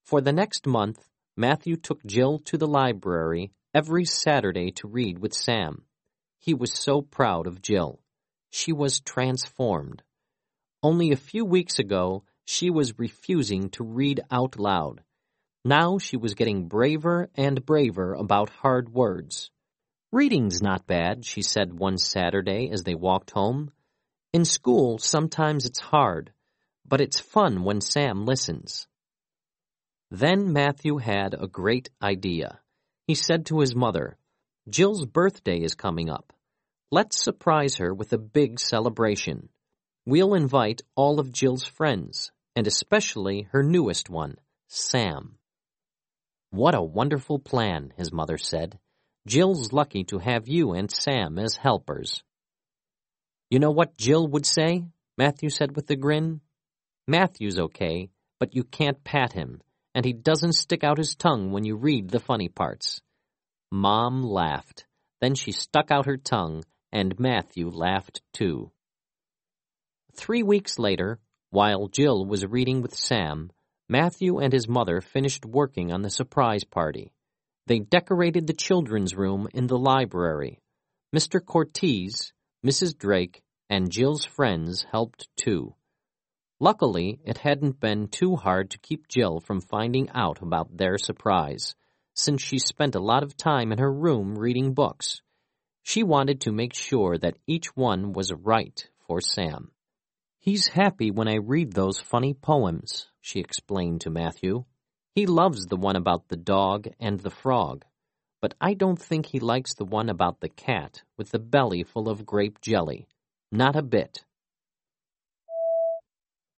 For the next month, Matthew took Jill to the library every Saturday to read with Sam. He was so proud of Jill. She was transformed. Only a few weeks ago, she was refusing to read out loud. Now she was getting braver and braver about hard words. "Reading's not bad," she said one Saturday as they walked home. "In school, sometimes it's hard, but it's fun when Sam listens." Then Matthew had a great idea. He said to his mother, "Jill's birthday is coming up. Let's surprise her with a big celebration. We'll invite all of Jill's friends, and especially her newest one, Sam." "What a wonderful plan," his mother said. "Jill's lucky to have you and Sam as helpers." "You know what Jill would say?" Matthew said with a grin. "Matthew's okay, but you can't pat him, and he doesn't stick out his tongue when you read the funny parts." Mom laughed. Then she stuck out her tongue, and Matthew laughed too. 3 weeks later, while Jill was reading with Sam, Matthew and his mother finished working on the surprise party. They decorated the children's room in the library. Mr. Cortez, Mrs. Drake, and Jill's friends helped too. Luckily, it hadn't been too hard to keep Jill from finding out about their surprise, since she spent a lot of time in her room reading books. She wanted to make sure that each one was right for Sam. "He's happy when I read those funny poems," she explained to Matthew. "He loves the one about the dog and the frog, but I don't think he likes the one about the cat with the belly full of grape jelly. Not a bit."